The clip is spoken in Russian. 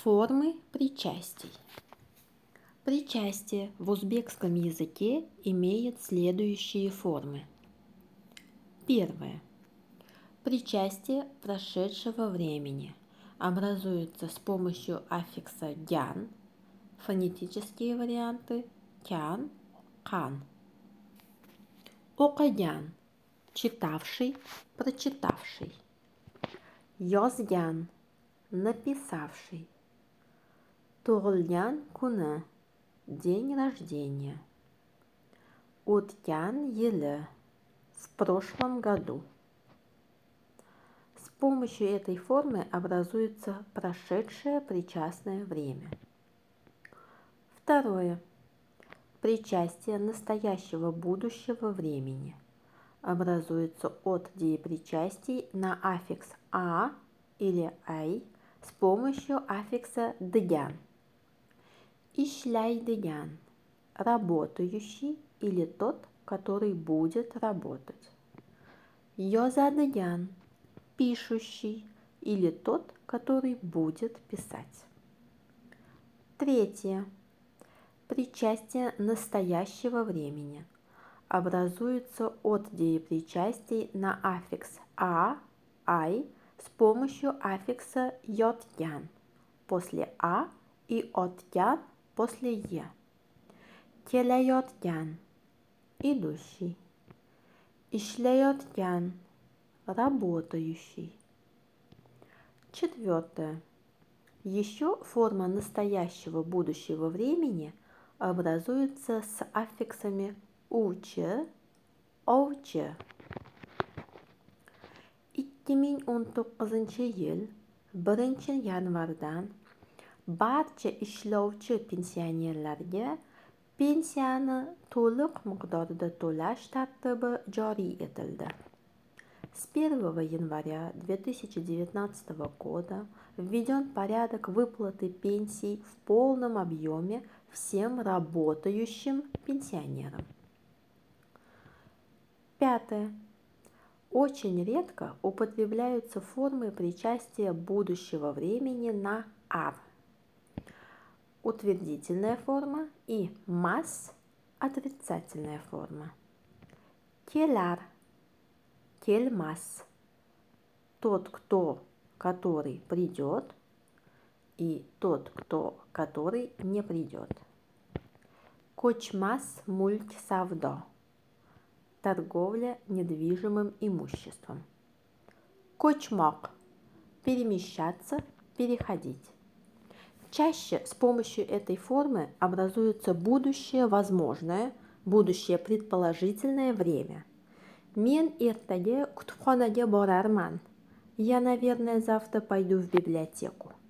Формы причастий. Причастие в узбекском языке имеет следующие формы. Первое. Причастие прошедшего времени образуется с помощью аффикса «гян», фонетические варианты «кян», «кан». Оқыгян – читавший, прочитавший. Ёзгян – написавший. Туғылган күні – день рождения. Өткен елі – в прошлом году. С помощью этой формы образуется прошедшее причастное время. Второе. Причастие настоящего будущего времени образуется от деепричастий на аффикс «а» или «ай» с помощью аффикса «дыгян». Ишляйдыгян – работающий или тот, который будет работать. Ёзадыгян – пишущий или тот, который будет писать. Третье. Причастие настоящего времени образуется от деепричастий на аффикс «а», «ай» с помощью аффикса «йотгян» после «а» и «отгян» после «е». Келейотгян – идущий. Ишлейотгян – работающий. Четвертое. Еще форма настоящего будущего времени образуется с аффиксами «уче», «овче». 2019 yil 1 yanvardan barcha ishlovchi pensionerlarga pensiyani to'liq miqdorda to'lash tartibi joriy etildi. С 1 января 2019 года введен порядок выплаты пенсий в полном объеме всем работающим пенсионерам. Пятое. Очень редко употребляются формы причастия будущего времени на «ар». Утвердительная форма и «мас» – отрицательная форма. Келяр – кельмас – тот, кто, который придет, и тот, кто, который не придет. Кочмас мульт савдо – торговля недвижимым имуществом. Кочмок – перемещаться, переходить. Чаще с помощью этой формы образуется будущее возможное, будущее предположительное время. Мен эртеге кутупхонаге борарман. Я, наверное, завтра пойду в библиотеку.